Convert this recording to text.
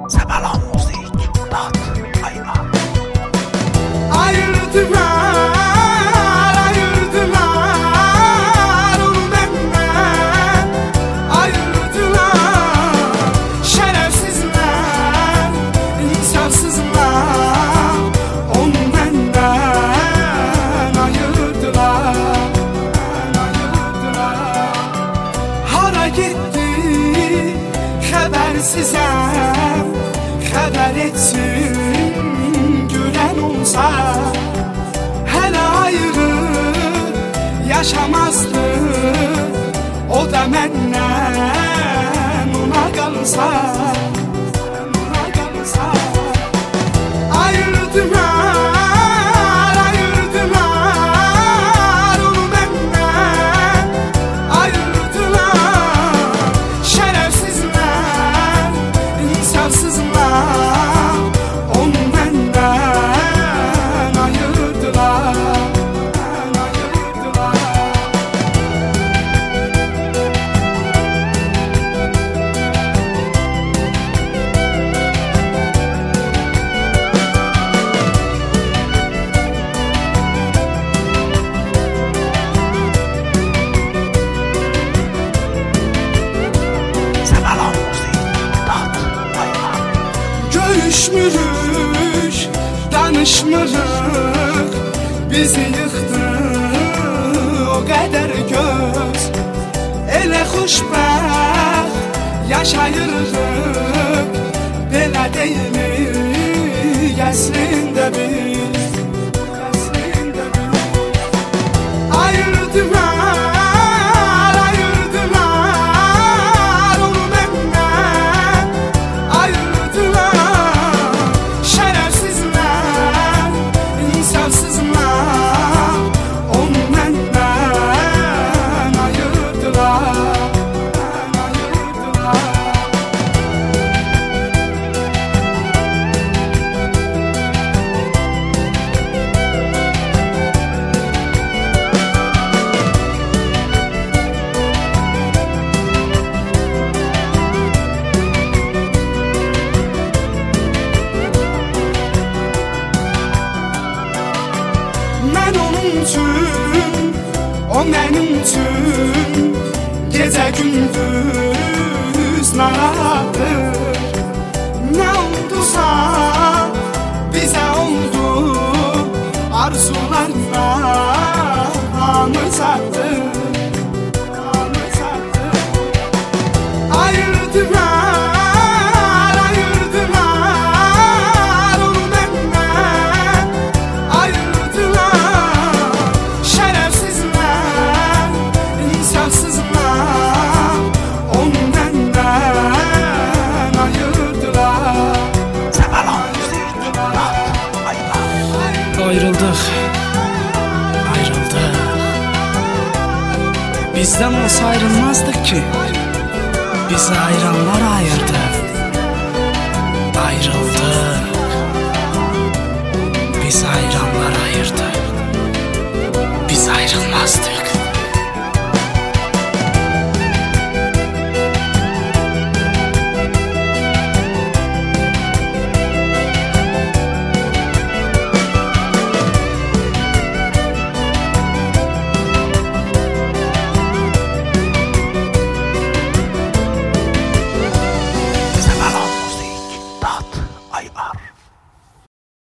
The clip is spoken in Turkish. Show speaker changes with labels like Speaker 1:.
Speaker 1: Sebalan Müzik .ir
Speaker 2: Ayırdılar onu benden, ayırdılar. Şerefsizler, insafsızlar onu benden ayırdılar, ayırdılar. Hara gitti habersizem, haber etsin gören olsa. Hele ayrı yaşamazdı, o da menden ona kalsa, ona kalsa. Ayırdılar, ayırdılar onu benden, ayırdılar. Şerefsizler, insafsızlar onu benden ayırdılar, ayırdılar.
Speaker 1: Sebalan Müzik .ir
Speaker 2: Görüşmürük, danışmırıq, bizi yıxdı o qədər göz. Elə xoşbəxt yaşayırıq, belə deyilik əslində biz, əslində biz. Ayırdılar, ayırdılar onu benden, ayırdılar. Şerefsizler, insafsızlar onu benden ayırdılar, ayırdılar. Mən onun üçün, o mənim üçün gecə gündüz narahatdır. Nə oldusa bizə oldu, arzularla hamı çatdı, hamı çatdı. Ayırdılar, ayırdılar onu benden, ayırdılar. Şerefsizler, insafsızlar onu benden ayırdılar.
Speaker 1: Sebalan Müzik .ir
Speaker 3: Ayrıldık, ayrıldık. Bizden olsa ayrılmazdık ki. Bizi ayıranlar ayırdı. Ayrıldık. Bizi ayıranlar ayırdı. Biz ayrılmazdık.
Speaker 1: Sebalan Müzik .ir